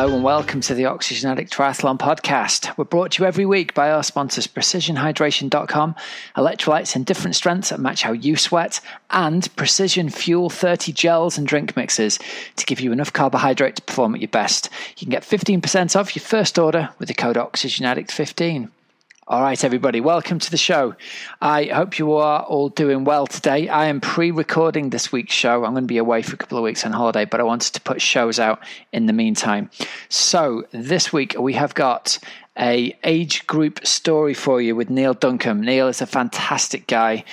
Hello and welcome to the Oxygen Addict Triathlon Podcast. We're brought to you every week by our sponsors PrecisionHydration.com, electrolytes in different strengths that match how you sweat, and Precision Fuel 30 gels and drink mixes to give you enough carbohydrate to perform at your best. You can get 15% off your first order with the code OxygenAddict15. All right, everybody, welcome to the show. I hope you are all doing well today. I am pre-recording this week's show. I'm going to be away for a couple of weeks on holiday, but I wanted to put shows out in the meantime. So this week we have got a age group story for you with Neil Duncombe. Neil is a fantastic guy,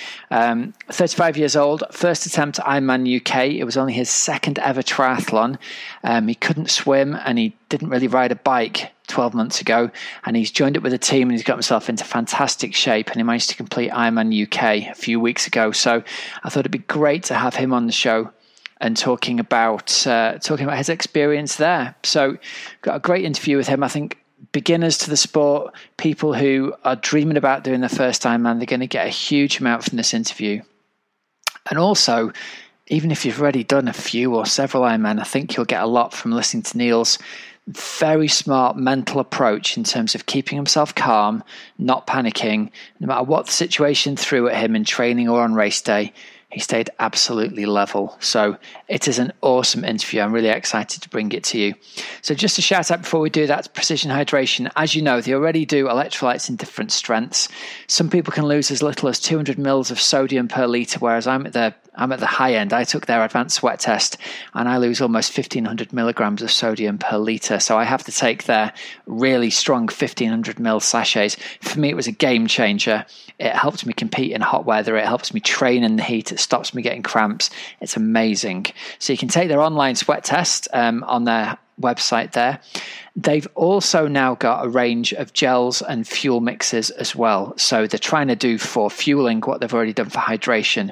35 years old, first attempt at Ironman UK. It was only his second ever triathlon. He couldn't swim and he didn't really ride a bike 12 months ago, and he's joined up with a team and he's got himself into fantastic shape, and he managed to complete Ironman UK a few weeks ago. So I thought it'd be great to have him on the show and talking about his experience there. So got a great interview with him. I think beginners to the sport, people who are dreaming about doing their first Ironman, they're going to get a huge amount from this interview. And also, even if you've already done a few or several Ironman, I think you'll get a lot from listening to Neil's very smart mental approach in terms of keeping himself calm, not panicking. No matter what the situation threw at him in training or on race day, he stayed absolutely level. So it is an awesome interview. I'm really excited to bring it to you. So just a shout out before we do that, Precision Hydration. As you know, they already do electrolytes in different strengths. Some people can lose as little as 200 mils of sodium per litre, whereas I'm at the high end. I took their advanced sweat test and I lose almost 1,500 milligrams of sodium per litre. So I have to take their really strong 1,500 ml sachets. For me, it was a game changer. It helped me compete in hot weather. It helps me train in the heat. It stops me getting cramps. It's amazing. So you can take their online sweat test on their website there. They've also now got a range of gels and fuel mixes as well. So they're trying to do for fueling what they've already done for hydration.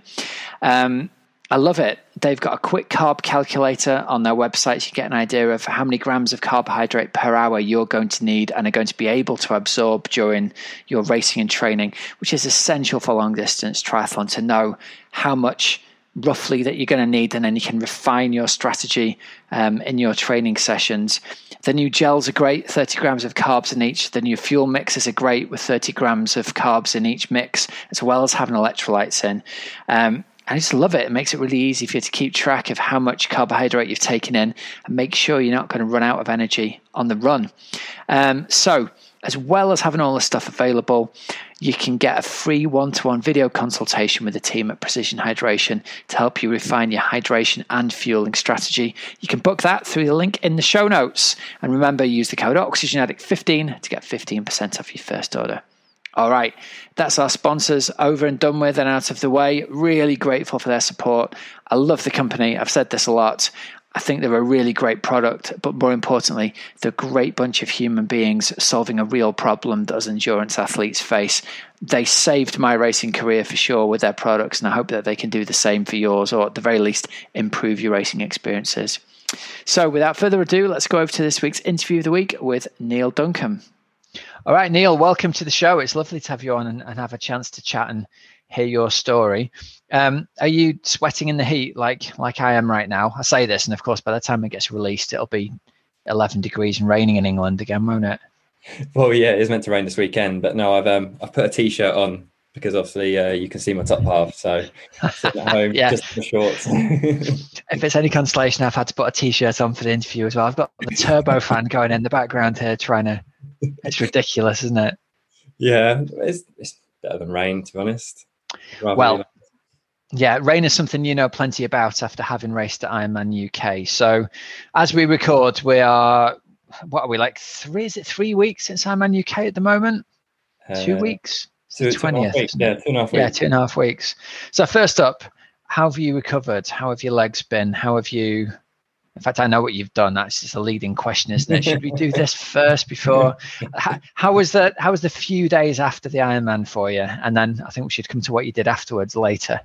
I love it. They've got a quick carb calculator on their website. So you get an idea of how many grams of carbohydrate per hour you're going to need and are going to be able to absorb during your racing and training, which is essential for long distance triathlon, to know how much roughly that you're going to need, and then you can refine your strategy in your training sessions. The new gels are great, 30 grams of carbs in each. The new fuel mixes are great with 30 grams of carbs in each mix, as well as having electrolytes in. I just love it. It makes it really easy for you to keep track of how much carbohydrate you've taken in and make sure you're not going to run out of energy on the run. So as well as having all this stuff available, you can get a free one-to-one video consultation with the team at Precision Hydration to help you refine your hydration and fueling strategy. You can book that through the link in the show notes. And remember, use the code OxygenAddict15 to get 15% off your first order. All right, that's our sponsors over and done with and out of the way. Really grateful for their support. I love the company. I've said this a lot. I think they're a really great product, but more importantly, they're a great bunch of human beings solving a real problem that us endurance athletes face. They saved my racing career for sure with their products, and I hope that they can do the same for yours, or at the very least, improve your racing experiences. So without further ado, let's go over to this week's interview of the week with Neil Duncombe. All right, Neil, welcome to the show. It's lovely to have you on and have a chance to chat and hear your story. Are you sweating in the heat like I am right now? I say this, and of course, by the time it gets released, it'll be 11 degrees and raining in England again, won't it? Well, yeah, it is meant to rain this weekend, but no, I've put a t-shirt on because obviously you can see my top half, so I'm sitting at home just for shorts. If it's any consolation, I've had to put a t-shirt on for the interview as well. I've got the turbo fan going in the background here trying to. It's ridiculous, isn't it? Yeah, it's better than rain, to be honest. Well, yeah, rain is something you know plenty about after having raced at Ironman UK. So as we record, we are, what are we, like 3 weeks since Ironman UK at the moment? 2 weeks? It's the 20th. Yeah, 2.5 weeks. Yeah, 2.5 weeks. So first up, how have you recovered? How have your legs been? How have you... In fact, I know what you've done. That's just a leading question, isn't it? Should we do this first before? How was the few days after the Ironman for you? And then I think we should come to what you did afterwards later.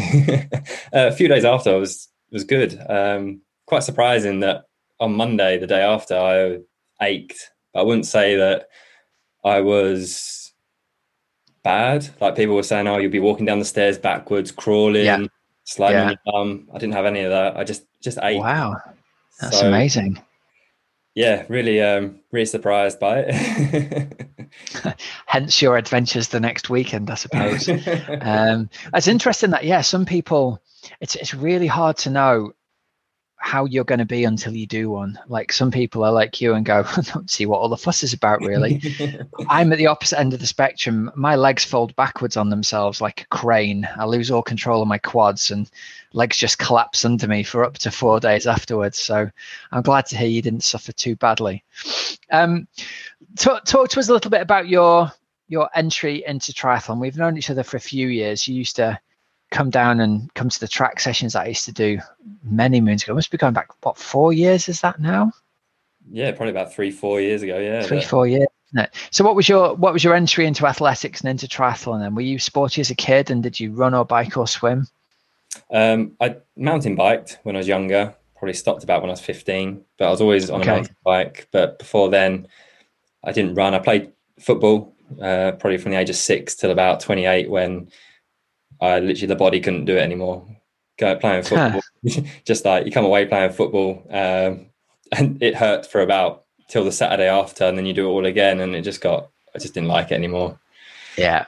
A few days after was good. Quite surprising that on Monday, the day after, I ached. I wouldn't say that I was bad. Like people were saying, oh, you'll be walking down the stairs backwards, crawling, sliding on your bum. I didn't have any of that. I just ate. Wow. That's amazing. Yeah, really, really surprised by it. Hence your adventures the next weekend, I suppose. It's interesting that, yeah, some people, it's really hard to know how you're going to be until you do one. Like some people are like you and go, I don't see what all the fuss is about, really. I'm at the opposite end of the spectrum. My legs fold backwards on themselves like a crane. I lose all control of my quads and legs just collapse under me for up to 4 days afterwards. So I'm glad to hear you didn't suffer too badly. Talk to us a little bit about your entry into triathlon. We've known each other for a few years. You used to come down and come to the track sessions that I used to do many moons ago. It must be going back, what, 4 years is that now? Yeah, probably about 3-4 years ago. Yeah, 3-4 years. Isn't it? So what was your entry into athletics and into triathlon then? Were you sporty as a kid, and did you run or bike or swim? I mountain biked when I was younger. Probably stopped about when I was 15, but I was always on a mountain bike. But before then, I didn't run. I played football probably from the age of 6 till about 28, when I literally, the body couldn't do it anymore. Go playing football, just like you come away playing football, and it hurt for about till the Saturday after, and then you do it all again, and I just didn't like it anymore. Yeah,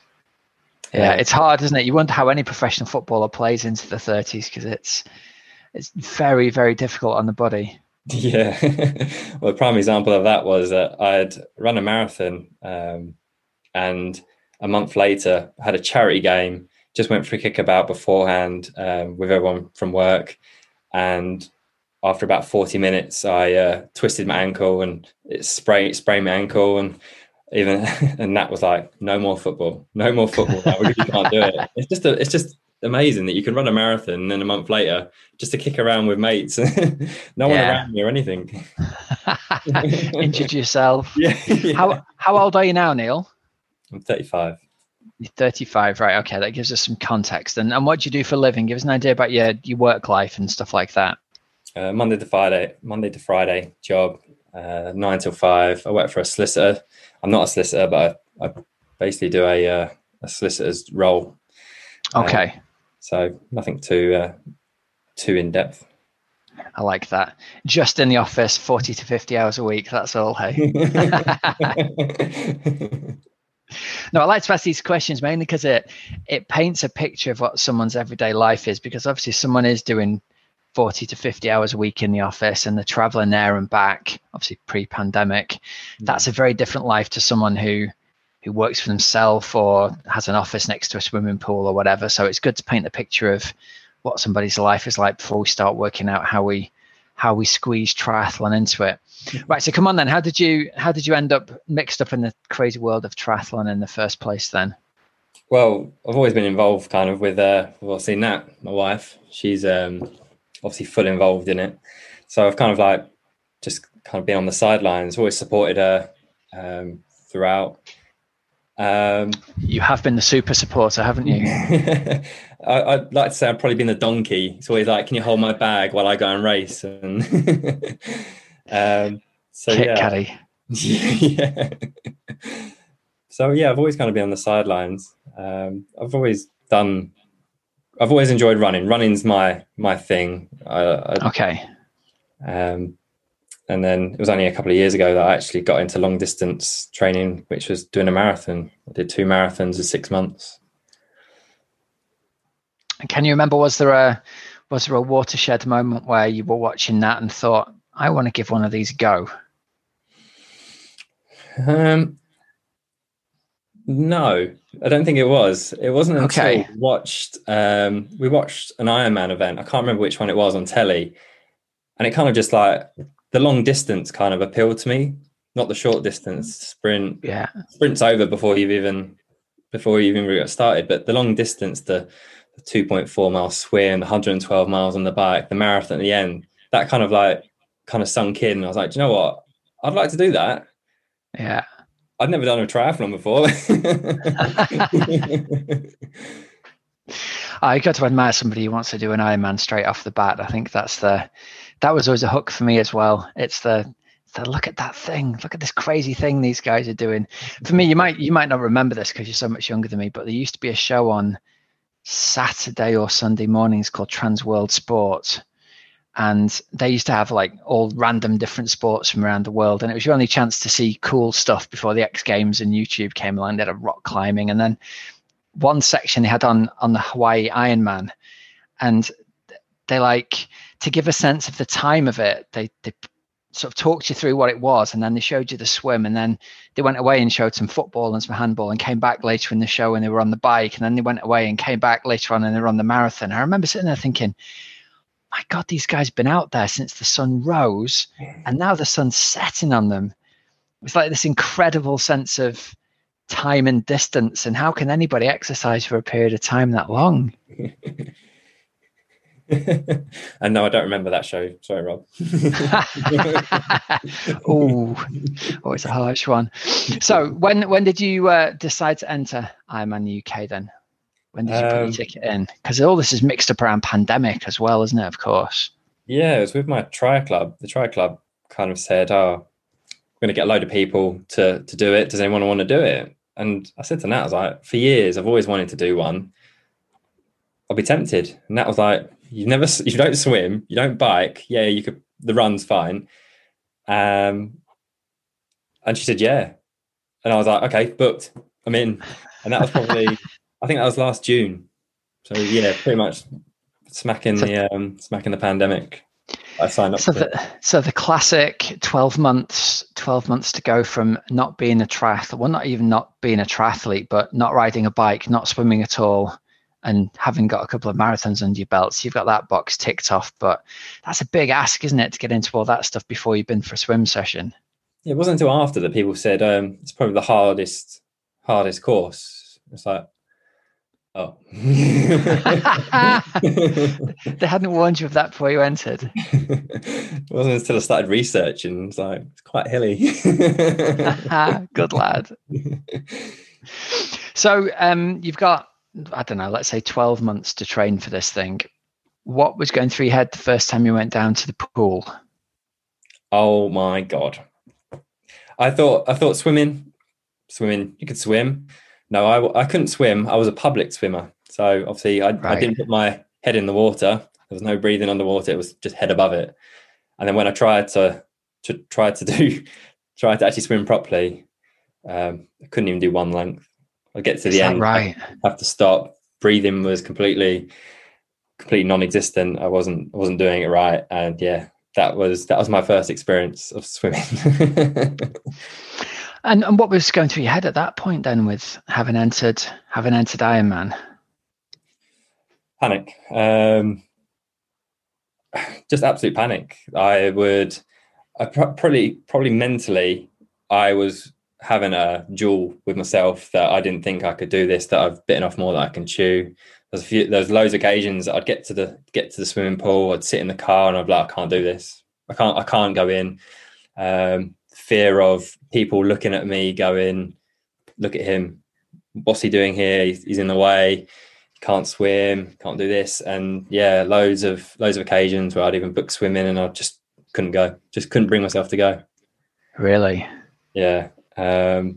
it's hard, isn't it? You wonder how any professional footballer plays into the 30s, because it's very, very difficult on the body. Yeah. Well, the prime example of that was that I'd run a marathon, and a month later had a charity game, just went for a kickabout beforehand with everyone from work, and after about 40 minutes I twisted my ankle and it sprained my ankle, and that was like, no more football now, because you can't do it. It's just amazing that you can run a marathon and then a month later just to kick around with mates, no one around me or anything. Injured yourself. Yeah. How old are you now, Neil? I'm 35. You're 35, right? Okay, that gives us some context. And what do you do for a living? Give us an idea about your work life and stuff like that. Monday to Friday job, 9 till 5. I work for a solicitor. I'm not a solicitor, but I basically do a solicitor's role. Okay. So nothing too in depth. I like that. Just in the office, 40 to 50 hours a week. That's all, hey? No, I like to ask these questions mainly because it paints a picture of what someone's everyday life is, because obviously someone is doing 40 to 50 hours a week in the office and they're traveling there and back, obviously pre-pandemic. That's a very different life to someone who works for themselves or has an office next to a swimming pool or whatever. So it's good to paint the picture of what somebody's life is like before we start working out how we squeeze triathlon into it. Right. So come on then. How did you end up mixed up in the crazy world of triathlon in the first place then? Well, I've always been involved kind of with obviously Nat, my wife. She's obviously full involved in it. So I've kind of like just kind of been on the sidelines, always supported her throughout. You have been the super supporter, haven't you? I'd like to say I've probably been the donkey. It's always like, can you hold my bag while I go and race? And so Kit caddy. Yeah. So yeah, I've always kind of been on the sidelines. I've always enjoyed running. Running's my thing. Okay. And then it was only a couple of years ago that I actually got into long distance training, which was doing a marathon. I did 2 marathons in 6 months. And can you remember, was there a watershed moment where you were watching that and thought, I want to give one of these a go? No, I don't think it was. It wasn't until we watched an Ironman event. I can't remember which one it was on telly. And it kind of just like, the long distance kind of appealed to me, not the short distance sprint. Yeah. Sprint's over before you've even really got started. But the long distance, the 2.4 mile swim, the 112 miles on the bike, the marathon at the end, that kind of sunk in. I was like, do you know what? I'd like to do that. Yeah. I'd never done a triathlon before. I got to admire somebody who wants to do an Ironman straight off the bat. I think that was always a hook for me as well. It's the look at that thing, look at this crazy thing these guys are doing. For me, you might not remember this because you're so much younger than me, but there used to be a show on Saturday or Sunday mornings called Trans World Sport, and they used to have like all random different sports from around the world, and it was your only chance to see cool stuff before the X Games and YouTube came along. They had a rock climbing, and then one section they had on the Hawaii Ironman, and they like, to give a sense of the time of it, they sort of talked you through what it was, and then they showed you the swim, and then they went away and showed some football and some handball, and came back later in the show and they were on the bike, and then they went away and came back later on and they were on the marathon. I remember sitting there thinking, my God, these guys been out there since the sun rose, and now the sun's setting on them. It's like this incredible sense of time and distance, and how can anybody exercise for a period of time that long? And no, I don't remember that show. Sorry, Rob. Oh, it's a harsh one. So when did you decide to enter Ironman UK then? When did you put your ticket in? Because all this is mixed up around pandemic as well, isn't it? Of course. Yeah, it was with my tri club. The tri club kind of said, "Oh, we're going to get a load of people to do it. Does anyone want to do it?" And I said to Nat, I was like, for years, I've always wanted to do one. I'll be tempted. And Nat was like, you don't swim, you don't bike. Yeah, you could. The run's fine. And she said, yeah. And I was like, okay, booked. I'm in. And that was probably, I think that was last June. So yeah, pretty much smacking the pandemic. I signed up. So the classic 12 months to go from not being a triathlete, well, not even not being a triathlete, but not riding a bike, not swimming at all, and having got a couple of marathons under your belts. You've got that box ticked off, but that's a big ask, isn't it, to get into all that stuff before you've been for a swim session? It wasn't until after that people said it's probably the hardest course. It's like, oh. They hadn't warned you of that before you entered. It wasn't until I started researching. It's like, it's quite hilly. Good lad. So you've got, I don't know, let's say 12 months to train for this thing. What was going through your head the first time you went down to the pool? Oh my God. I thought swimming, you could swim. No, I couldn't swim. I was a public swimmer. So obviously I didn't put my head in the water. There was no breathing underwater. It was just head above it. And then when I tried to actually swim properly, I couldn't even do one length. I get to the end, right? I have to stop. Breathing was completely non-existent. I wasn't doing it right. And yeah, that was my first experience of swimming. And what was going through your head at that point then, with having entered Ironman? Panic. Just absolute panic. Probably mentally, I was having a duel with myself that I didn't think I could do this, that I've bitten off more than I can chew. There's loads of occasions I'd get to the swimming pool, I'd sit in the car and I'd be like, I can't do this. I can't go in. Fear of people looking at me going, look at him, what's he doing here? He's in the way, he can't swim, can't do this. And yeah, loads of occasions where I'd even book swimming and I just couldn't go, just couldn't bring myself to go. Really? Yeah. And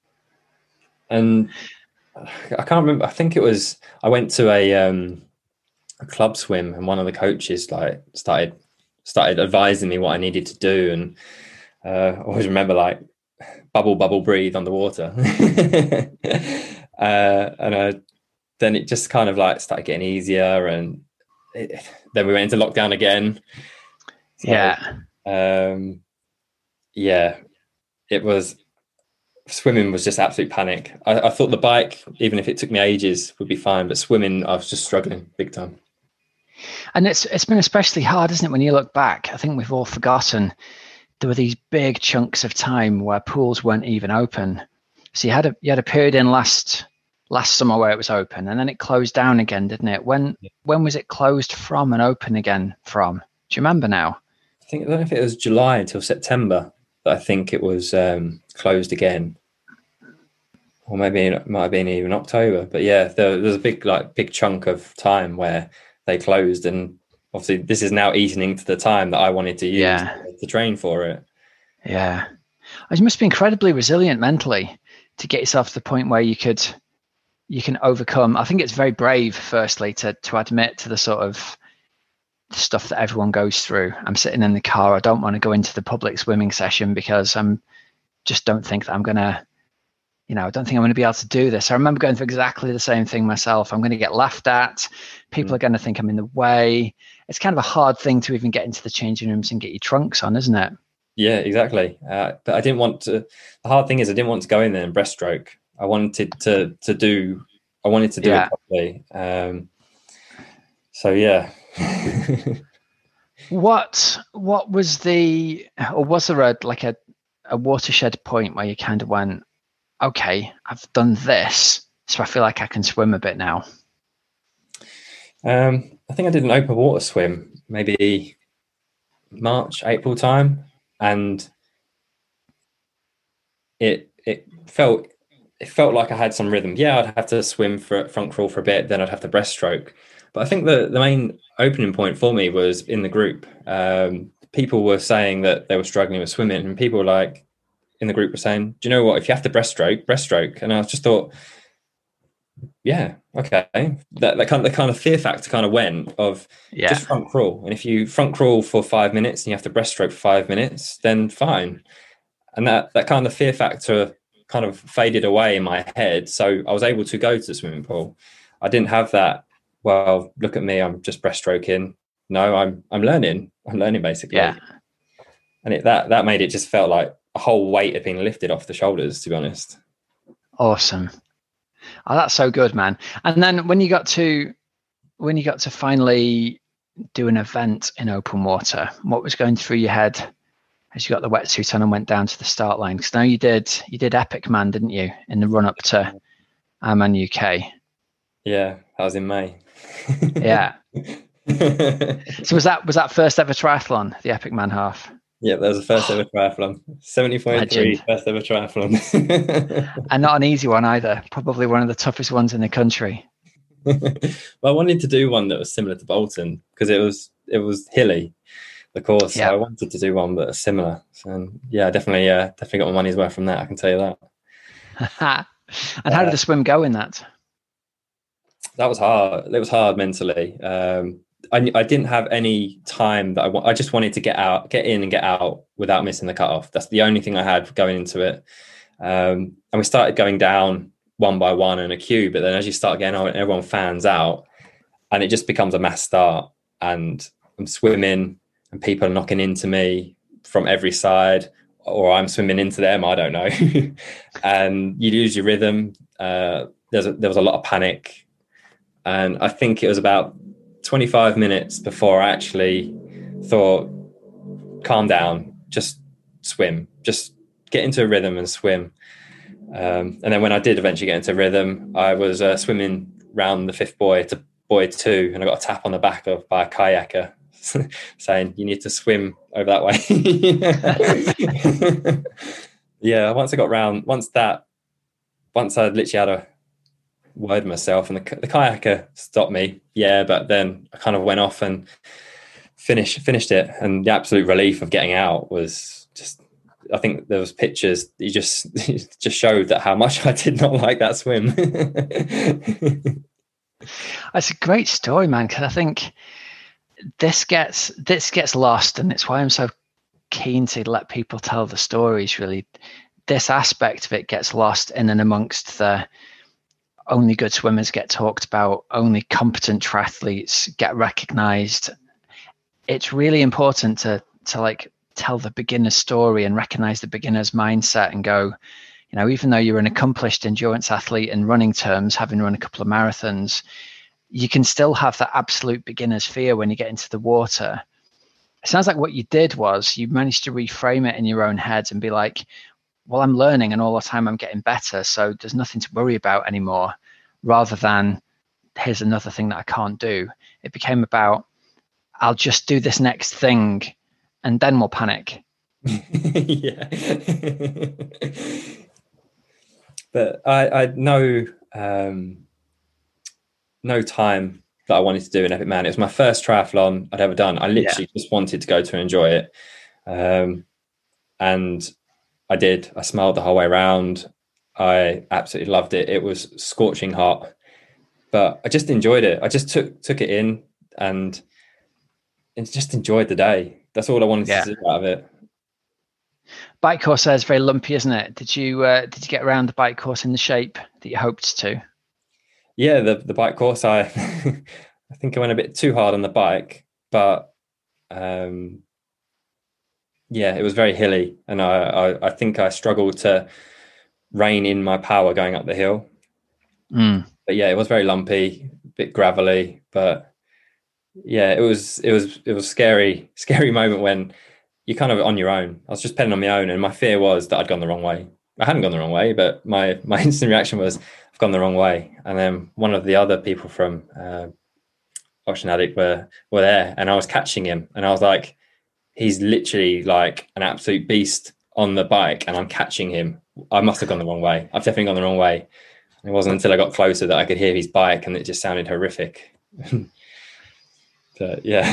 I can't remember, I think it was, I went to a club swim and one of the coaches like started advising me what I needed to do. And I always remember like bubble, breathe underwater. Then it just kind of like started getting easier. And then we went into lockdown again. So, it was, swimming was just absolute panic. I thought the bike, even if it took me ages, would be fine, but swimming, I was just struggling big time. And it's been especially hard, isn't it, when you look back? I think we've all forgotten there were these big chunks of time where pools weren't even open. So you had a period in last summer where it was open, and then it closed down again, didn't it? When was it closed from and open again from? Do you remember now? I don't know if it was July until September that I think it was closed again, or maybe it might have been even October. But yeah, there's a big chunk of time where they closed, and obviously this is now eating into the time that I wanted to use to train for it. Yeah, you must be incredibly resilient mentally to get yourself to the point where you can overcome. I think it's very brave, firstly, to admit to the sort of stuff that everyone goes through. I'm sitting in the car. I don't want to go into the public swimming session because just don't think that I'm going to, I don't think I'm going to be able to do this. I remember going through exactly the same thing myself. I'm going to get laughed at. People are going to think I'm in the way. It's kind of a hard thing to even get into the changing rooms and get your trunks on, isn't it? Yeah, exactly. But I didn't want to. The hard thing is, I didn't want to go in there and breaststroke. I wanted to do. I wanted to do it properly. So yeah. What was was there a watershed point where you kind of went, okay, I've done this, so I feel like I can swim a bit now? I think I did an open water swim, maybe March, April time, and it felt like I had some rhythm. Yeah, I'd have to swim for front crawl for a bit, then I'd have to breaststroke. But I think the main opening point for me was in the group. People were saying that they were struggling with swimming, and people like in the group were saying, "Do you know what? If you have to breaststroke." And I just thought, yeah, okay. That kind of fear factor kind of went of just front crawl. And if you front crawl for 5 minutes and you have to breaststroke for 5 minutes, then fine. And that kind of fear factor kind of faded away in my head. So I was able to go to the swimming pool. I didn't have that, well, look at me, I'm just breaststroking. No, I'm learning. I'm learning basically. Yeah. And that made it just felt like a whole weight had been lifted off the shoulders, to be honest. Awesome. Oh, that's so good, man. And then when you got to finally do an event in open water, what was going through your head as you got the wetsuit on and went down to the start line? Because now you did Epic Man, didn't you, in the run up to Ironman UK? Yeah, that was in May. Yeah. So was that first ever triathlon, the Epic Man half? Yeah, that was the first ever triathlon. 70.3, first ever triathlon. And not an easy one either. Probably one of the toughest ones in the country. Well, I wanted to do one that was similar to Bolton because it was hilly, the course. Yeah. So I wanted to do one that was similar. So yeah, definitely got my money's worth from that. I can tell you that. And how did the swim go in that? That was hard. It was hard mentally. I didn't have any time that I just wanted to get in and get out without missing the cutoff. That's the only thing I had going into it. And we started going down one by one in a queue, but then as you start getting on, everyone fans out and it just becomes a mass start, and I'm swimming and people are knocking into me from every side, or I'm swimming into them, I don't know. And you lose your rhythm. There was a lot of panic, and I think it was about 25 minutes before I actually thought, calm down, just swim, just get into a rhythm and swim. And then when I did eventually get into rhythm, I was swimming round the fifth buoy to buoy 2, and I got a tap on the back by a kayaker saying, you need to swim over that way. Yeah, once I literally had a word myself, and the kayaker stopped me. Yeah, but then I kind of went off and finished it, and the absolute relief of getting out was just, I think there was pictures you just showed that how much I did not like that swim. It's a great story, man, because I think this gets lost, and it's why I'm so keen to let people tell the stories. Really, this aspect of it gets lost in and amongst the only good swimmers get talked about, only competent triathletes get recognized. It's really important to like tell the beginner's story and recognize the beginner's mindset and go, even though you're an accomplished endurance athlete in running terms, having run a couple of marathons, you can still have that absolute beginner's fear when you get into the water. It sounds like what you did was you managed to reframe it in your own head and be like, well, I'm learning and all the time I'm getting better, so there's nothing to worry about anymore, rather than here's another thing that I can't do. It became about, I'll just do this next thing and then we'll panic. Yeah. But I know no time that I wanted to do an Epic Man. It was my first triathlon I'd ever done. I literally just wanted to go to enjoy it. And I did. I smiled the whole way around. I absolutely loved it. It was scorching hot, but I just enjoyed it. I just took it in, and just enjoyed the day. That's all I wanted Yeah. to do out of it. Bike course there is very lumpy, isn't it? Did you get around the bike course in the shape that you hoped to? Yeah, the bike course, I I think I went a bit too hard on the bike, but um, yeah, it was very hilly, and I think I struggled to rein in my power going up the hill. But yeah, it was very lumpy, a bit gravelly, but yeah, it was scary moment when you're kind of on your own. I was just pedaling on my own, and my fear was that I'd gone the wrong way. I hadn't gone the wrong way, but my instant reaction was I've gone the wrong way. And then one of the other people from Ocean Addict were there, and I was catching him, and I was like, he's literally like an absolute beast on the bike, and I'm catching him. I must have gone the wrong way. I've definitely gone the wrong way. It wasn't until I got closer that I could hear his bike, and it just sounded horrific. But yeah,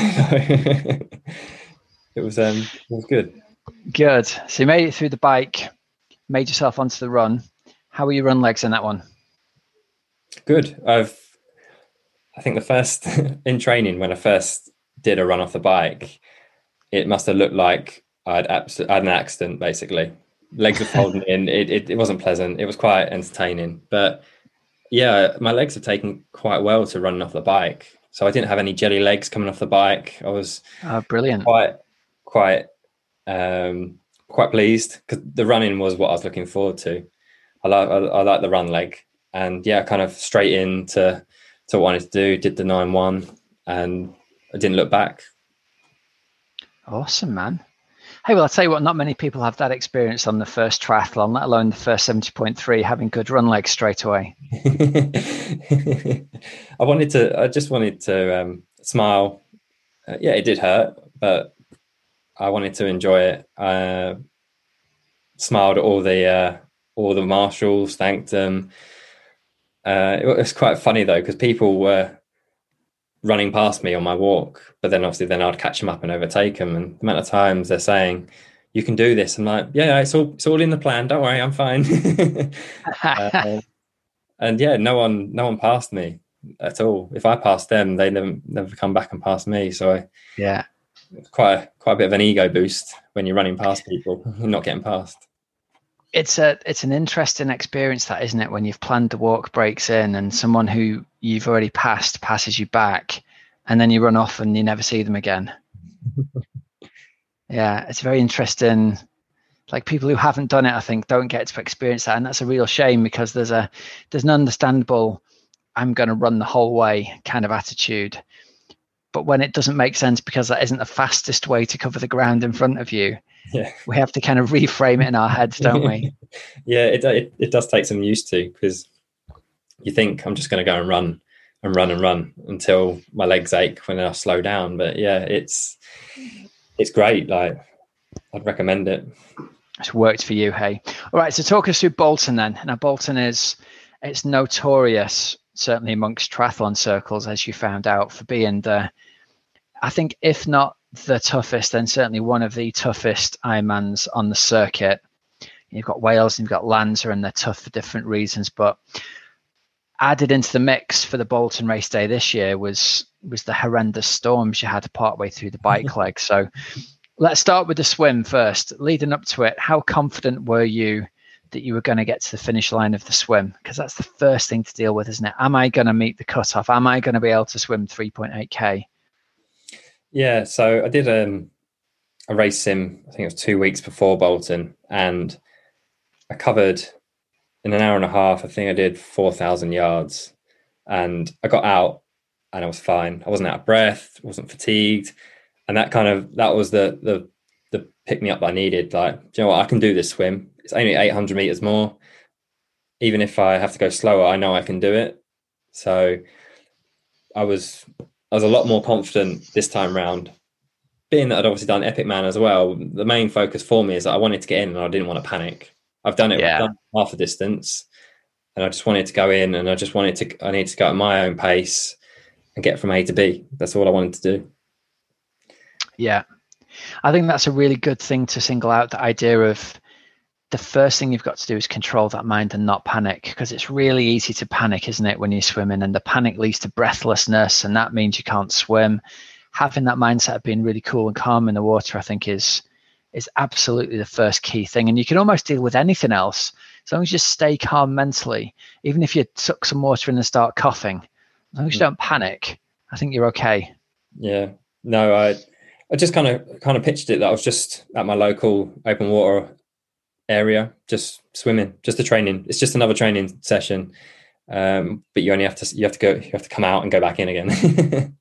it was good. Good. So you made it through the bike, made yourself onto the run. How were your run legs in that one? Good. I think the first in training, when I first did a run off the bike, it must have looked like I'd had an accident, basically. Legs were folding in. It wasn't pleasant. It was quite entertaining. But yeah, my legs have taken quite well to running off the bike. So I didn't have any jelly legs coming off the bike. I was brilliant. Quite pleased, because the running was what I was looking forward to. I like the run leg, and yeah, kind of straight into what I wanted to do. Did the 9-1, and I didn't look back. Awesome, man. Hey, well, I'll tell you what, not many people have that experience on the first triathlon, let alone the first 70.3, having good run legs straight away. I just wanted to smile. Yeah, it did hurt, but I wanted to enjoy it. Smiled at all the marshals, thanked them. It was quite funny though, because people were running past me on my walk, but then obviously I'd catch them up and overtake them. And the amount of times they're saying, "You can do this," I'm like, "Yeah, it's all in the plan. Don't worry, I'm fine." And yeah, no one passed me at all. If I passed them, they never come back and pass me. So yeah, it's quite a bit of an ego boost when you're running past people and not getting past. It's an interesting experience, that, isn't it? When you've planned the walk, breaks in, and someone who you've already passed passes you back, and then you run off and you never see them again. Yeah, it's very interesting. Like, people who haven't done it, I think, don't get to experience that, and that's a real shame, because there's an understandable "I'm going to run the whole way" kind of attitude. But when it doesn't make sense because that isn't the fastest way to cover the ground in front of you, yeah, we have to kind of reframe it in our heads, don't we? Yeah, it does take some used to, because you think, I'm just going to go and run until my legs ache when I slow down. But yeah, it's great. Like, I'd recommend it. It's worked for you, hey? All right, so talk us through Bolton then. Now, Bolton it's notorious, certainly amongst triathlon circles, as you found out, for being I think, if not the toughest, then certainly one of the toughest Ironmans on the circuit. You've got Wales and you've got Lanza, and they're tough for different reasons. But added into the mix for the Bolton race day this year was the horrendous storms you had partway through the bike leg. So let's start with the swim first. Leading up to it, how confident were you that you were going to get to the finish line of the swim? Because that's the first thing to deal with, isn't it? Am I going to meet the cutoff? Am I going to be able to swim 3.8K? Yeah, so I did a race sim, I think it was 2 weeks before Bolton, and I covered in an hour and a half. I think I did 4,000 yards, and I got out and I was fine. I wasn't out of breath, wasn't fatigued. And that was the pick me up that I needed. Like, do you know what? I can do this swim. It's only 800 meters more. Even if I have to go slower, I know I can do it. So I was a lot more confident this time round. Being that I'd obviously done Epicman as well, the main focus for me is that I wanted to get in and I didn't want to panic. I've done it. Yeah. I've done half the distance, and I just wanted to go in, and I need to go at my own pace and get from A to B. That's all I wanted to do. Yeah. I think that's a really good thing to single out, the idea of the first thing you've got to do is control that mind and not panic, because it's really easy to panic, isn't it, when you're swimming, and the panic leads to breathlessness, and that means you can't swim. having that mindset of being really cool and calm in the water, I think is absolutely the first key thing. And you can almost deal with anything else as long as you just stay calm mentally. Even if you suck some water in and start coughing, as long as you don't panic, I think you're okay. Yeah. No, I just kind of pictured it that I was just at my local open water area, just swimming, just a training. It's just another training session. But you have to come out and go back in again.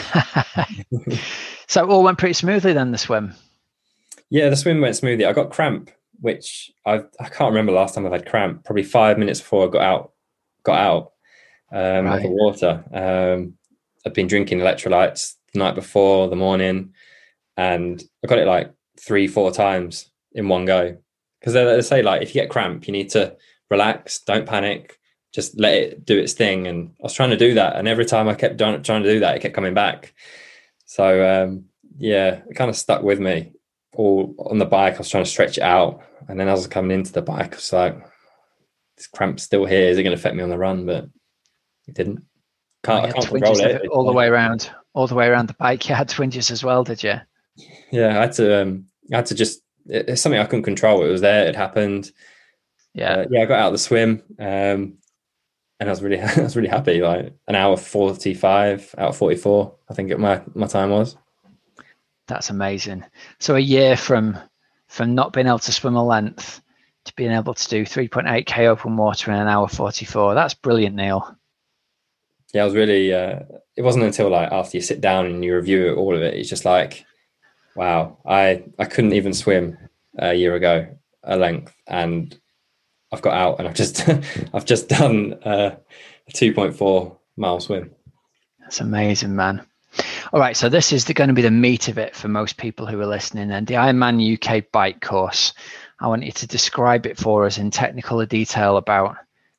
So it all went pretty smoothly then, the swim? Yeah, the swim went smoothly. I got cramp, which I can't remember last time I've had cramp. Probably 5 minutes before I got out of the water. I've been drinking electrolytes the night before, the morning, and I got it like 3-4 times in one go. Because they say, like, if you get cramp, you need to relax, don't panic, just let it do its thing. And I was trying to do that, and every time I kept trying to do that, it kept coming back. So yeah, it kind of stuck with me. All on the bike, I was trying to stretch it out, and then as I was coming into the bike, I was like, "This cramp's still here. Is it going to affect me on the run?" But it didn't. I can't control it. All the way around the bike. You had twinges as well, did you? Yeah, I had to just. It's something I couldn't control. It was there. It happened. Yeah. I got out of the swim, and I was really happy. Like an hour 45 out of 44, I think my time was. That's amazing. So a year from not being able to swim a length to being able to do 3.8k open water in an hour 44. That's brilliant, Neil. Yeah, I was really. It wasn't until like after you sit down and you review all of it, it's just like, wow, I couldn't even swim a year ago a length, and I've got out and I've just done a 2.4 mile swim. That's amazing, man. All right, so this is going to be the meat of it for most people who are listening. And the Ironman UK bike course, I want you to describe it for us in technical detail about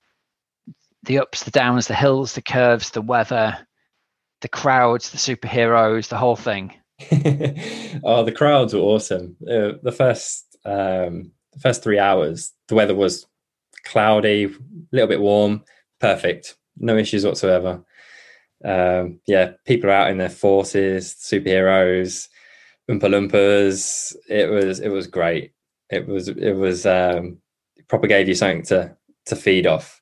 the ups, the downs, the hills, the curves, the weather, the crowds, the superheroes, the whole thing. Oh, the crowds were awesome. The first 3 hours, the weather was cloudy, a little bit warm, perfect, no issues whatsoever. People are out in their forces, superheroes, Oompa Loompas. It was great. It was probably gave you something to feed off.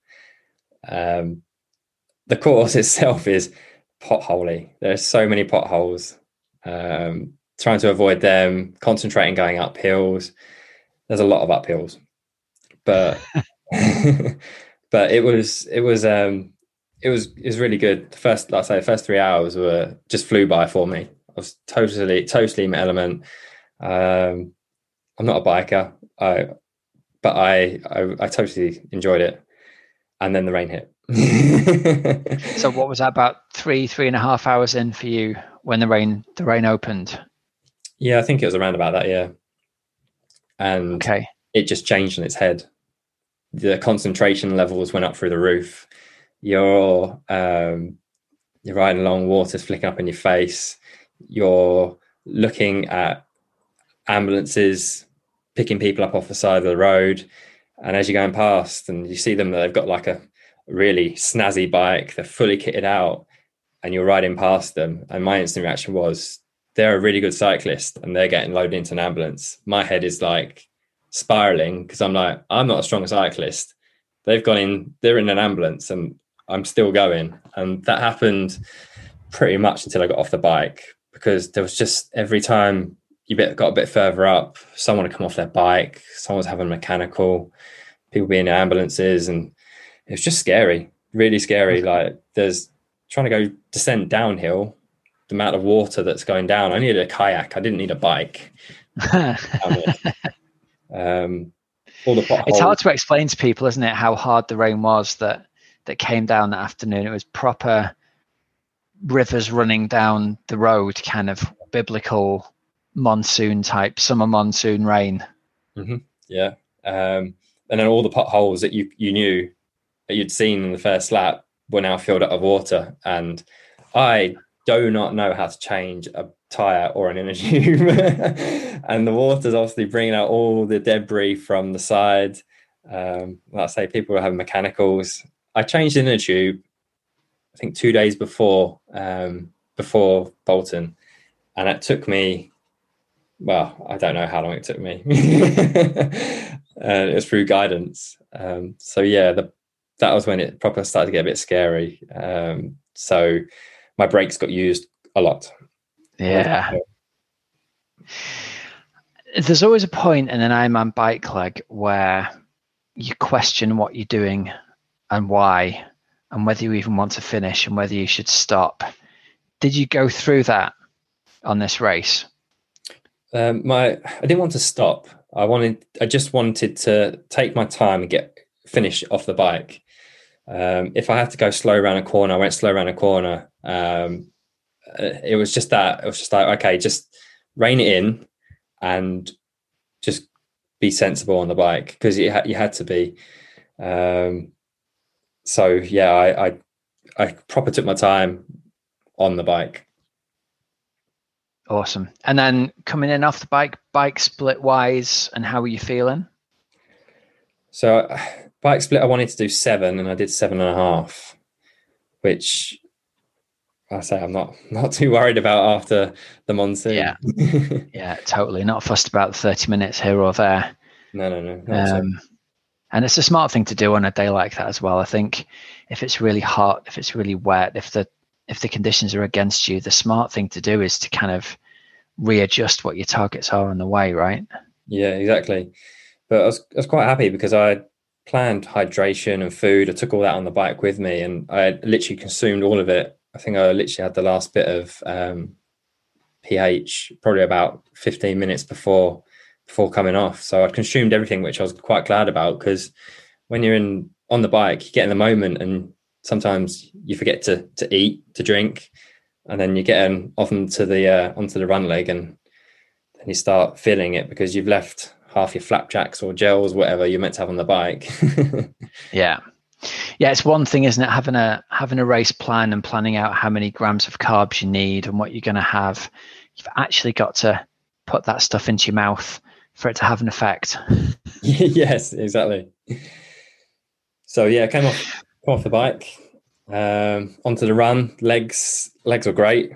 The course itself is potholy. There's so many potholes. Trying to avoid them, concentrating going up hills. There's a lot of uphills, but but it was really good. The first 3 hours were just flew by for me. I was totally in my element. I'm not a biker, but I totally enjoyed it. And then the rain hit. So what was that, about 3.5 hours in for you when the rain opened? Yeah, I think it was around about that. Yeah, and It just changed on its head. The concentration levels went up through the roof. You're riding along, water's flicking up in your face. You're looking at ambulances picking people up off the side of the road, and as you're going past and you see them, they've got like a really snazzy bike, they're fully kitted out, and you're riding past them, and my instant reaction was, they're a really good cyclist and they're getting loaded into an ambulance. My head is like spiraling because I'm like, I'm not a strong cyclist. They've gone in, they're in an ambulance and I'm still going. And that happened pretty much until I got off the bike, because there was just, every time you got a bit further up, someone would come off their bike, someone's having a mechanical, people being in ambulances, and it was just scary, really scary. Like, there's trying to go descend downhill, the amount of water that's going down. I needed a kayak. I didn't need a bike. All the potholes. It's hard to explain to people, isn't it, how hard the rain was that came down that afternoon. It was proper rivers running down the road, kind of biblical monsoon type, summer monsoon rain. Mm-hmm. Yeah. And then all the potholes that you knew that you'd seen in the first lap were now filled up with water. And I do not know how to change a tire or an inner tube. And the water's obviously bringing out all the debris from the side. Like I say, people were having mechanicals. I changed the inner tube, I think 2 days before Bolton, and it took me, well, I don't know how long it took me. It was through guidance. So yeah, that was when it proper started to get a bit scary. So my brakes got used a lot. Yeah. There's always a point in an Ironman bike leg where you question what you're doing and why, and whether you even want to finish and whether you should stop. Did you go through that on this race? I didn't want to stop. I just wanted to take my time and finish off the bike. If I had to go slow around a corner, I went slow around a corner. It was just that. It was just like, okay, just rein it in and just be sensible on the bike, because you had to be. So yeah, I proper took my time on the bike. Awesome. And then coming in off the bike split wise, and how were you feeling? So bike split, I wanted to do 7 and I did 7.5, which I say I'm not too worried about after the monsoon. Yeah. Yeah, totally. Not fussed about the 30 minutes here or there. No. And it's a smart thing to do on a day like that as well. I think if it's really hot, if it's really wet, if the conditions are against you, the smart thing to do is to kind of readjust what your targets are on the way, right? Yeah, exactly. But I was quite happy because I planned hydration and food. I took all that on the bike with me, and I literally consumed all of it. I think I literally had the last bit of pH probably about 15 minutes before coming off. So I'd consumed everything, which I was quite glad about, because when you're on the bike, you get in the moment, and sometimes you forget to eat, to drink, and then you get onto the run leg, and then you start feeling it because you've left half your flapjacks or gels, whatever you're meant to have on the bike. Yeah, it's one thing, isn't it, having a race plan and planning out how many grams of carbs you need and what you're going to have. You've actually got to put that stuff into your mouth for it to have an effect. Yes, exactly. So yeah, came off the bike, onto the run. Legs were great.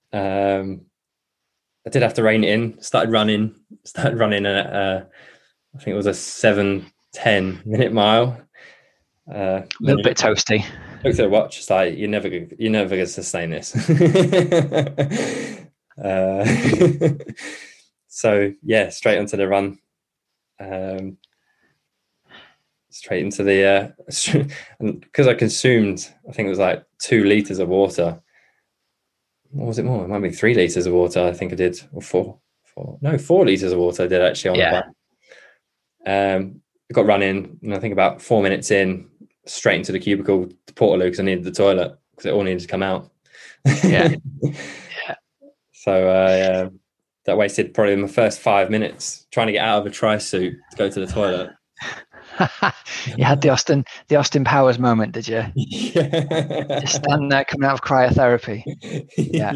I did have to rein it in. Started running at I think it was a 7:10 minute mile. A little bit toasty. Looked at the watch. It's like you're never going to sustain this. So yeah, straight onto the run. Straight into the and because I consumed, I think it was like 2 liters of water. What was it more? It might be 3 liters of water. I think I did, or 4 liters of water I did actually on the bike. I got running, and I think about 4 minutes in, straight into the cubicle to Portaloo because I needed the toilet because it all needed to come out. Yeah. So that wasted probably my first 5 minutes trying to get out of a tri-suit to go to the toilet. You had the Austin Powers moment, did you? Yeah. Just stand there coming out of cryotherapy. Yeah.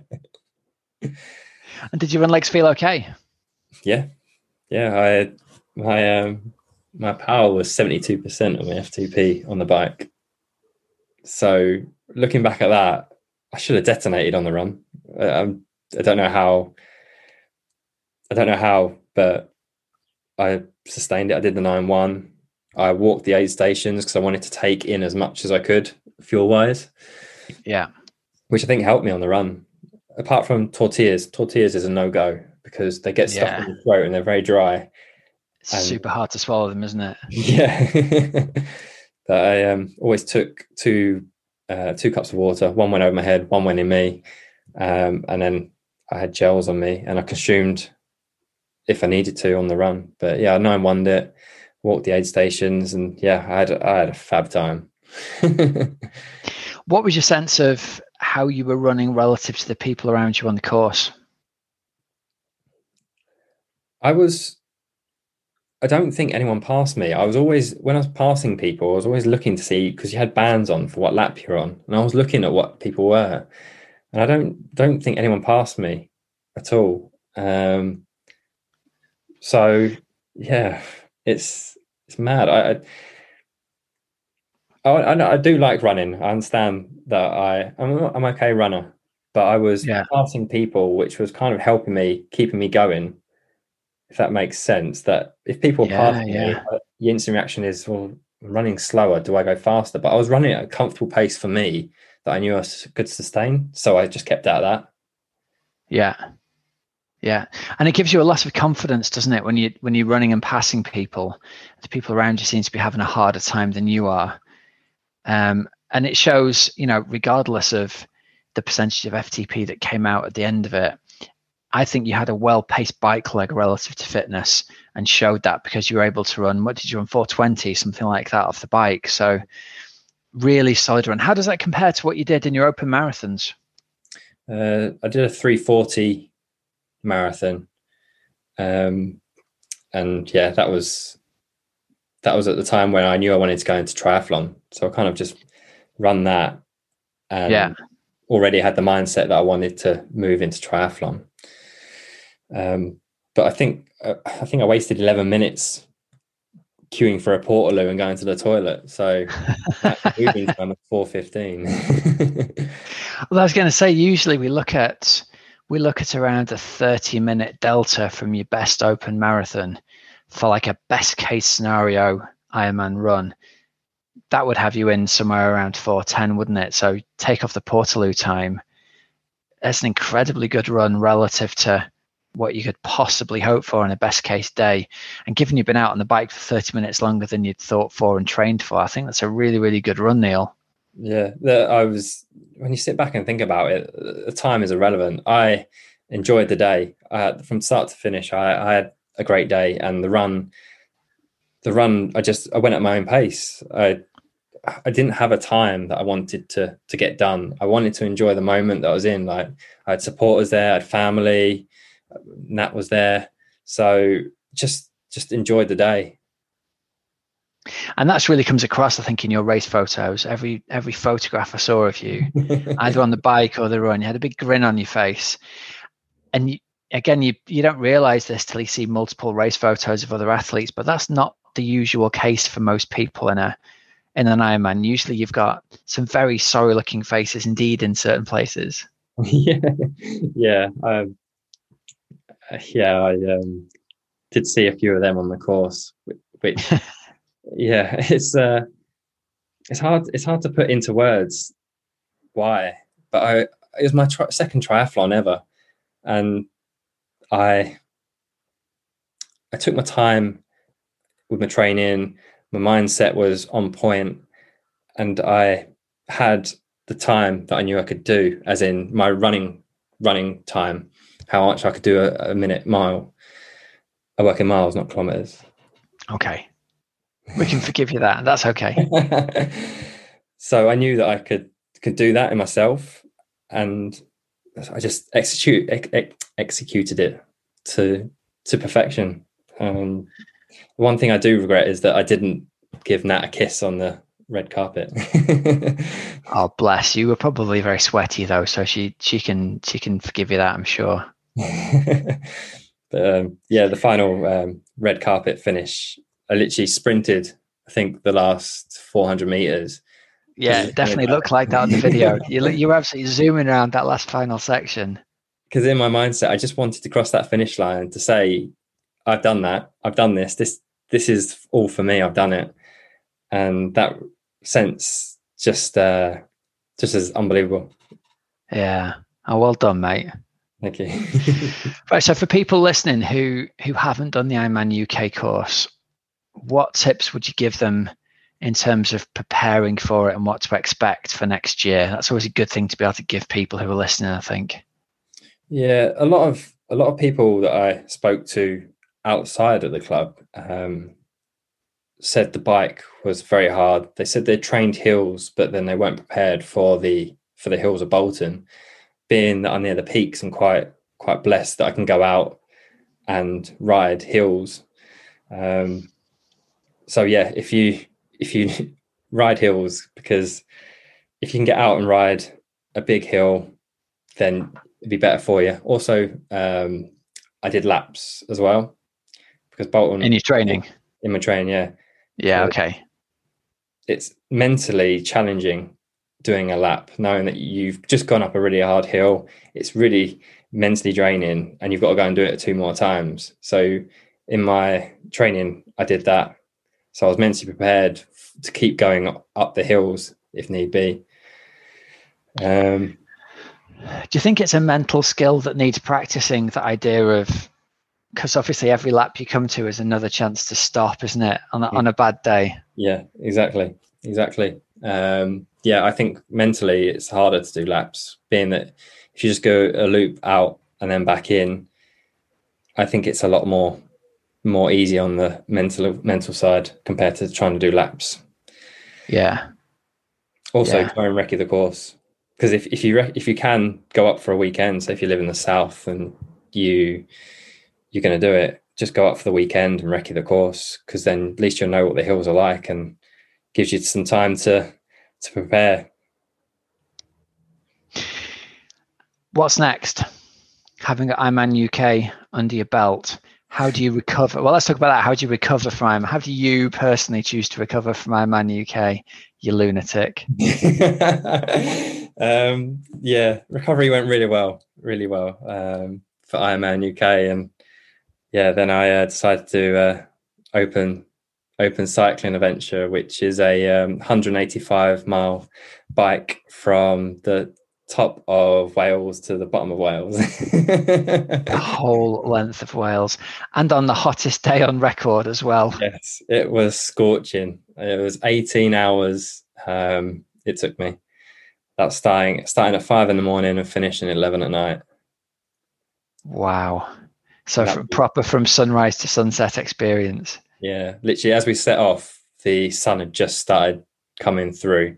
And did your run legs feel okay? Yeah. My power was 72% of my FTP on the bike. So looking back at that, I should have detonated on the run. I don't know how, but I sustained it. I did the 9.1. I walked the aid stations because I wanted to take in as much as I could fuel wise. Yeah. Which I think helped me on the run. Apart from tortillas is a no-go because they get stuck in your throat and they're very dry. It's super hard to swallow them, isn't it? Yeah. But I always took two cups of water. One went over my head, one went in me. And then I had gels on me and I consumed if I needed to on the run. But yeah, I 9-1'd it, walked the aid stations, and yeah, I had a fab time. What was your sense of how you were running relative to the people around you on the course? I don't think anyone passed me. When I was passing people, I was always looking to see, because you had bands on for what lap you're on, and I was looking at what people were, and I don't think anyone passed me at all. So yeah, it's mad. I do like running. I understand that I'm an okay runner, but I was Yeah. passing people, which was kind of helping me, keeping me going, if that makes sense. That if people were Yeah. passing me, Yeah. the instant reaction is, well, I'm running slower. Do I go faster? But I was running at a comfortable pace for me that I knew I could sustain. So I just kept at that. Yeah. Yeah. And it gives you a lot of confidence, doesn't it? When you're running and passing people, the people around you seem to be having a harder time than you are. And it shows, regardless of the percentage of FTP that came out at the end of it, I think you had a well-paced bike leg relative to fitness and showed that because you were able to run, what did you run, 420, something like that off the bike. So really solid run. How does that compare to what you did in your open marathons? I did a 340 marathon. And yeah, that was at the time when I knew I wanted to go into triathlon. So I kind of just run that and already had the mindset that I wanted to move into triathlon. But I think I wasted 11 minutes queuing for a Portaloo and going to the toilet. So that moving time was 4:15. Well, I was going to say, usually we look at around a 30-minute delta from your best open marathon for like a best case scenario Ironman run. That would have you in somewhere around 4:10, wouldn't it? So take off the Portaloo time. That's an incredibly good run relative to what you could possibly hope for in a best case day. And given you've been out on the bike for 30 minutes longer than you'd thought for and trained for, I think that's a really, really good run, Neil. Yeah, when you sit back and think about it, the time is irrelevant. I enjoyed the day. From start to finish, I had a great day, and the run, I went at my own pace. I didn't have a time that I wanted to get done. I wanted to enjoy the moment that I was in. Like, I had supporters there, I had family, Nat was there, so just enjoyed the day. And that's really comes across, I think, in your race photos. Every photograph I saw of you, either on the bike or the run, you had a big grin on your face. And you don't realize this till you see multiple race photos of other athletes, but that's not the usual case for most people in an Ironman. Usually you've got some very sorry looking faces indeed in certain places. Yeah. I did see a few of them on the course, which yeah, it's hard to put into words why, but it was my second triathlon ever, and I took my time with my training. My mindset was on point, and I had the time that I knew I could do, as in my running time, how much I could do a minute mile. I work in miles, not kilometers. Okay. We can forgive you that. That's okay. So I knew that I could do that in myself, and I just executed it to perfection. One thing I do regret is that I didn't give Nat a kiss on the red carpet. Oh, bless. You were probably very sweaty though, so she can forgive you that, I'm sure. But yeah, the final red carpet finish, I literally sprinted, I think, the last 400 meters. Yeah, it definitely looked like that on the video. You were absolutely zooming around that last final section. Because in my mindset, I just wanted to cross that finish line to say, I've done that. I've done this. This is all for me. I've done it. And that sense just is unbelievable. Yeah. Oh, well done, mate. Thank you. Right. So for people listening who haven't done the Ironman UK course, what tips would you give them in terms of preparing for it and what to expect for next year? That's always a good thing to be able to give people who are listening, I think. Yeah, a lot of people that I spoke to outside of the club said the bike was very hard. They said they trained hills, but then they weren't prepared for the hills of Bolton. Being that I'm near the peaks, I'm quite blessed that I can go out and ride hills. So yeah, if you ride hills, because if you can get out and ride a big hill, then it'd be better for you. Also, I did laps as well, because Bolton in your training. In my training, yeah. Yeah, okay. It's mentally challenging doing a lap, knowing that you've just gone up a really hard hill. It's really mentally draining, and you've got to go and do it 2 more times. So in my training, I did that. So I was mentally prepared to keep going up the hills if need be. Do you think it's a mental skill that needs practicing, the idea of, because obviously every lap you come to is another chance to stop, isn't it, on a bad day? Yeah, exactly. I think mentally it's harder to do laps, being that if you just go a loop out and then back in, I think it's a lot more easy on the mental side compared to trying to do laps. Yeah. Also, try and recce the course, because if you can go up for a weekend, so if you live in the south and you're going to do it, just go up for the weekend and recce the course, because then at least you'll know what the hills are like and gives you some time to prepare. What's next? Having Ironman UK under your belt, how do you recover? Well, let's talk about that. How do you recover from Ironman? How do you personally choose to recover from Ironman UK, you lunatic? Recovery went really well for Ironman UK, and then I decided to open cycling adventure, which is a 185 mile bike from the top of Wales to the bottom of Wales. The whole length of Wales, and on the hottest day on record as well. Yes, it was scorching. It was 18 hours. It took me. That's starting at 5 a.m. and finishing at 11 at night. Wow. So from sunrise to sunset experience. Yeah, literally as we set off, the sun had just started coming through.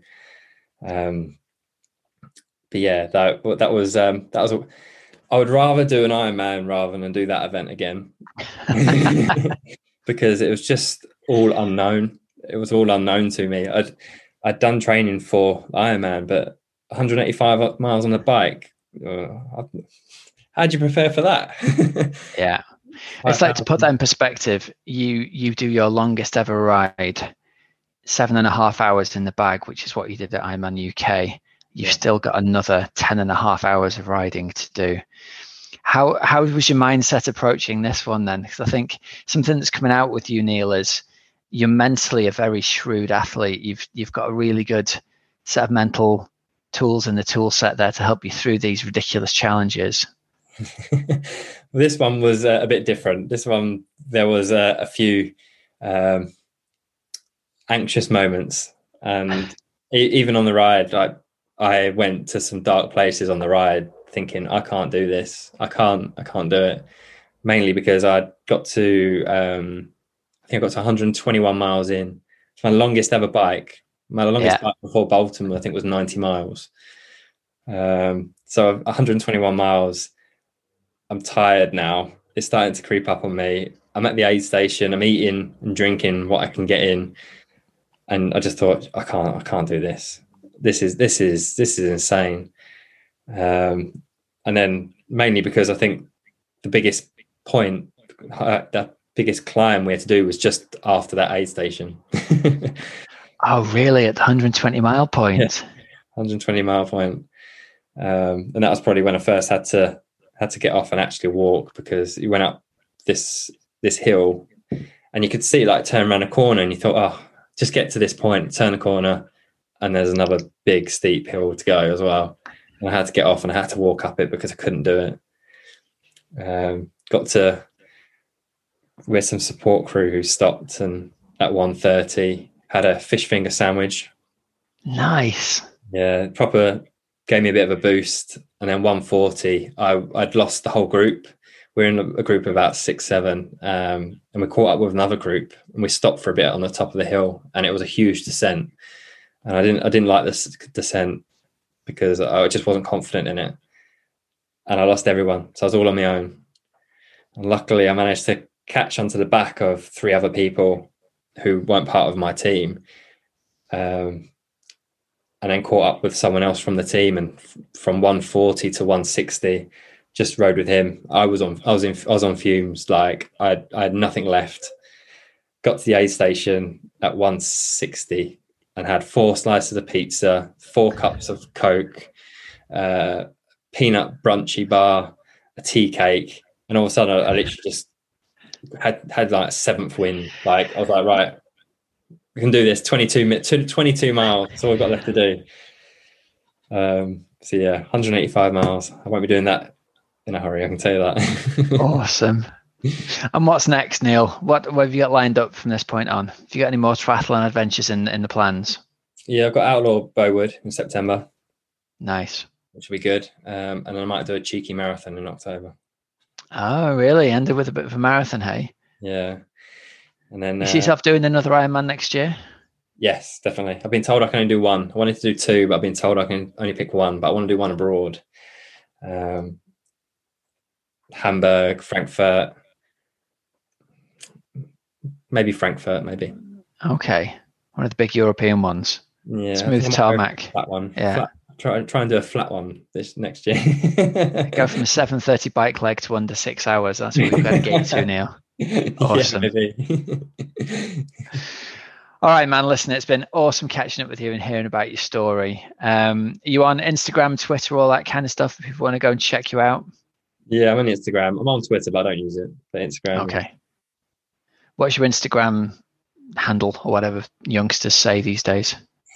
But yeah, that was I would rather do an Ironman rather than do that event again. Because it was just all unknown. It was all unknown to me. I'd done training for Ironman, but 185 miles on a bike. How do you prepare for that? Yeah. It's like, to put that in perspective, you do your longest ever ride, 7.5 hours in the bag, which is what you did at Ironman UK. You've still got another 10.5 hours of riding to do. How was your mindset approaching this one then? Because I think something that's coming out with you, Neil, is you're mentally a very shrewd athlete. You've got a really good set of mental tools in the tool set there to help you through these ridiculous challenges. This one was a bit different. This one, there was a few anxious moments, and even on the ride, I went to some dark places on the ride, thinking I can't do this. I can't do it. Mainly because I got to, I think I got to 121 miles in. It's my longest ever bike. My longest bike before Baltimore, I think, was 90 miles. So 121 miles. I'm tired now. It's starting to creep up on me. I'm at the aid station. I'm eating and drinking what I can get in, and I just thought, I can't do this. This is insane. And then mainly because I think the biggest point, the biggest climb we had to do was just after that aid station. Oh, really? At the 120 mile point? Yeah, 120 mile point. And that was probably when I first had to get off and actually walk, because you went up this hill and you could see, like, turn around a corner and you thought, oh, just get to this point, turn a corner, and there's another big steep hill to go as well. And I had to get off and I had to walk up it because I couldn't do it. Got to with some support crew who stopped, and at 1:30 had a fish finger sandwich. Nice. Yeah, proper gave me a bit of a boost. And then 1:40, I'd lost the whole group. We're in a group of about 6, 7, and we caught up with another group, and we stopped for a bit on the top of the hill, and it was a huge descent. And I didn't like this descent because I just wasn't confident in it, and I lost everyone. So I was all on my own. And luckily, I managed to catch onto the back of 3 other people who weren't part of my team, and then caught up with someone else from the team, and from 1:40 to 1:60, just rode with him. I was on fumes. Like I had nothing left. Got to the aid station at 1:60, and had 4 slices of pizza, 4 cups of Coke, peanut brunchy bar, a tea cake, and all of a sudden I literally just had like 7th win. Like, I was like, right, we can do this. 22 miles. That's all we've got left to do. So yeah, 185 miles. I won't be doing that in a hurry, I can tell you that. Awesome. And what's next, Neil? What have you got lined up from this point on? Have you got any more triathlon adventures in the plans? Yeah, I've got Outlaw Bowood in September. Nice. Which will be good. And I might do a cheeky marathon in October. Oh, really? Ended with a bit of a marathon, hey? Yeah. And then you see yourself doing another Ironman next year? Yes, definitely. I've been told I can only do one. I wanted to do 2, but I've been told I can only pick one. But I want to do one abroad. Hamburg, Frankfurt, maybe Frankfurt, maybe. Okay, one of the big European ones. Yeah, smooth tarmac. Flat one. Yeah. Try and do a flat one this next year. Go from a 7:30 bike leg to under 6 hours. That's what we've got to get to, Neil. Awesome. Yeah, all right, man. Listen, it's been awesome catching up with you and hearing about your story. You on Instagram, Twitter, all that kind of stuff? If people want to go and check you out. Yeah, I'm on Instagram. I'm on Twitter, but I don't use it. But Instagram. Okay. What's your Instagram handle or whatever youngsters say these days?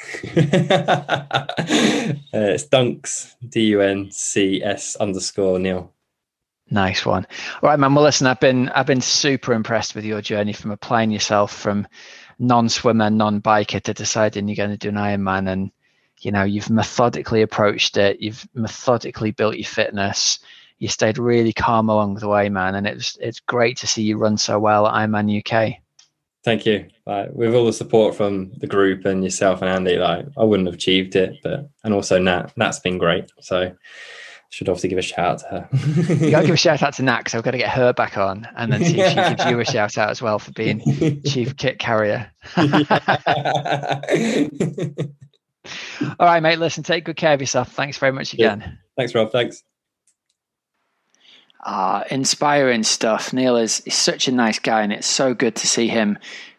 It's Dunks, DUNCS_Neil. Nice one. All right, man. Well, listen, I've been super impressed with your journey from applying yourself from non-swimmer, non-biker to deciding you're going to do an Ironman, and you've methodically approached it. You've methodically built your fitness. You stayed really calm along the way, man, and it's great to see you run so well at Ironman UK. Thank you. With all the support from the group and yourself and Andy, I wouldn't have achieved it. And also Nat's been great. So should obviously give a shout out to her. You got to give a shout out to Nat, because I've got to get her back on and then see if she gives you a shout out as well for being chief kit carrier. All right, mate. Listen, take good care of yourself. Thanks very much again. Yeah. Thanks, Rob. Thanks. Inspiring stuff. Neil is such a nice guy, and it's so good to see him,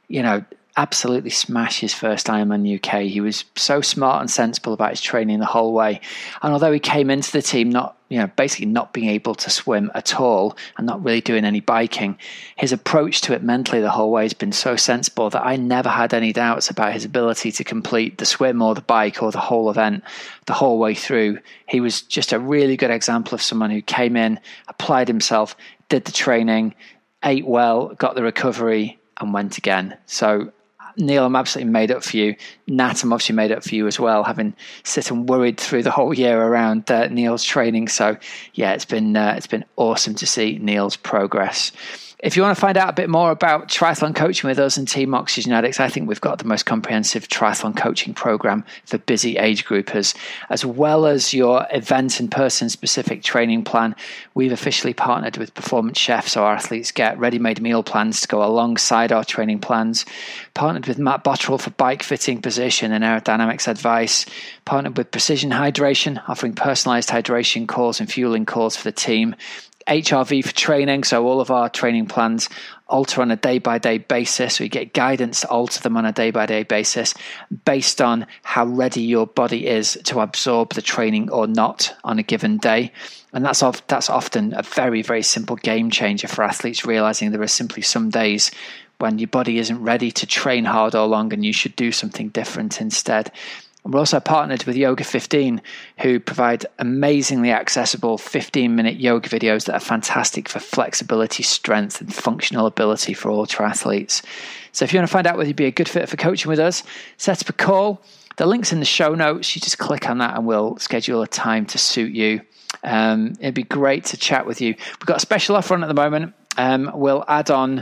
absolutely smash his first Ironman UK. He was so smart and sensible about his training the whole way. And although he came into the team basically not being able to swim at all and not really doing any biking, his approach to it mentally the whole way has been so sensible that I never had any doubts about his ability to complete the swim or the bike or the whole event the whole way through. He was just a really good example of someone who came in, applied himself, did the training, ate well, got the recovery, and went again. So Neil, I'm absolutely made up for you. Nat, I'm obviously made up for you as well, having sit and worried through the whole year around Neil's training. So yeah, it's been awesome to see Neil's progress. If you want to find out a bit more about triathlon coaching with us and Team Oxygen Addicts, I think we've got the most comprehensive triathlon coaching program for busy age groupers, as well as your event and person-specific training plan. We've officially partnered with Performance Chef, so our athletes get ready-made meal plans to go alongside our training plans. Partnered with Matt Bottrell for bike fitting, position and aerodynamics advice. Partnered with Precision Hydration, offering personalized hydration calls and fueling calls for the team. HRV for training, so all of our training plans alter on a day-by-day basis. We get guidance to alter them on a day-by-day basis based on how ready your body is to absorb the training or not on a given day. And that's often a very, very simple game changer for athletes, realizing there are simply some days when your body isn't ready to train hard or long and you should do something different instead. We're also partnered with Yoga 15, who provide amazingly accessible 15-minute yoga videos that are fantastic for flexibility, strength, and functional ability for all triathletes. So if you want to find out whether you'd be a good fit for coaching with us, set up a call. The link's in the show notes. You just click on that and we'll schedule a time to suit you. It'd be great to chat with you. We've got a special offer on at the moment. We'll add on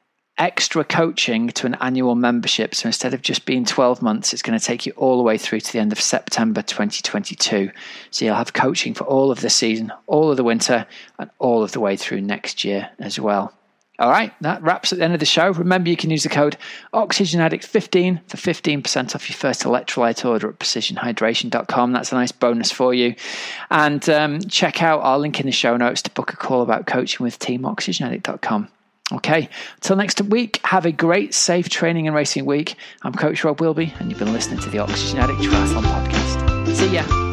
extra coaching to an annual membership. So instead of just being 12 months, it's going to take you all the way through to the end of September 2022. So you'll have coaching for all of the season, all of the winter, and all of the way through next year as well. All right, that wraps at the end of the show. Remember, you can use the code OxygenAddict15 for 15% off your first electrolyte order at precisionhydration.com. That's a nice bonus for you. And check out our link in the show notes to book a call about coaching with teamoxygenaddict.com. Okay, till next week, have a great, safe training and racing week. I'm Coach Rob Wilby, and you've been listening to the Oxygen Addict Triathlon Podcast. See ya.